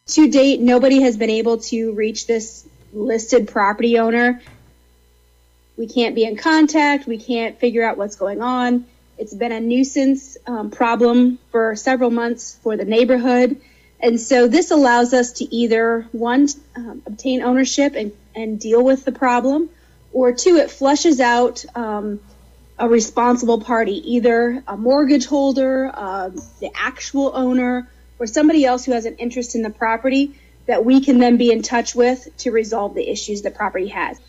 To date, nobody has been able to reach this listed property owner. We can't be in contact. We can't figure out what's going on. It's been a nuisance problem for several months for the neighborhood. And so this allows us to either, one, obtain ownership and deal with the problem, or two, it flushes out a responsible party, either a mortgage holder, the actual owner, or somebody else who has an interest in the property that we can then be in touch with to resolve the issues the property has.